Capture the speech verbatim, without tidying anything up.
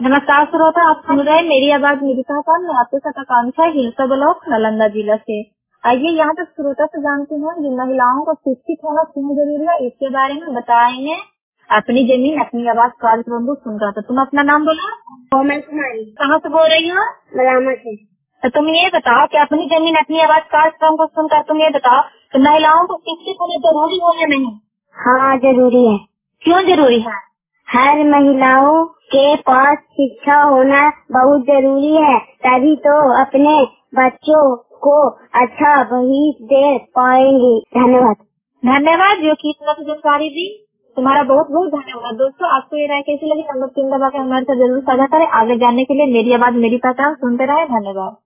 नमस्कार श्रोता, आप सुन रहे हैं मेरी आवाज मेरी पहचान। मैं आपके साथ आकांक्षा, हिलसा ब्लॉक, नालंदा जिला से। आइए यहाँ तक श्रोता से जानते हैं कि महिलाओं को शिक्षित होना क्यों जरूरी है, इसके बारे में बताएंगे अपनी जमीन अपनी आवाज कार्यक्रम को सुनकर। तो तुम अपना नाम बोलो। कोमल कुमारी। कहाँ से बोल रही हो? बरामद से। तो तुम ये बताओ कि अपनी जमीन अपनी आवाज कार्यक्रम को सुनकर तुम ये बताओ कि महिलाओं को शिक्षित होना जरूरी है या नहीं? हाँ जरूरी है। क्यों जरूरी है? हर महिलाओं के पास शिक्षा होना बहुत जरूरी है, तभी तो अपने बच्चों को अच्छा भविष्य दे पाएंगे। धन्यवाद। धन्यवाद जो की इतना जानकारी दी, तुम्हारा बहुत बहुत धन्यवाद। दोस्तों, आपको ये राय कैसी लगी? नंबर तीन दबा के हमारे साथ जरूर साझा करें। आगे जानने के लिए मेरी आवाज मेरी पहचान सुनते रहे। धन्यवाद।